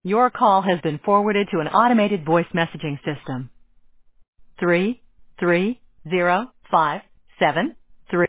Your call has been forwarded to an automated voice messaging system. 33057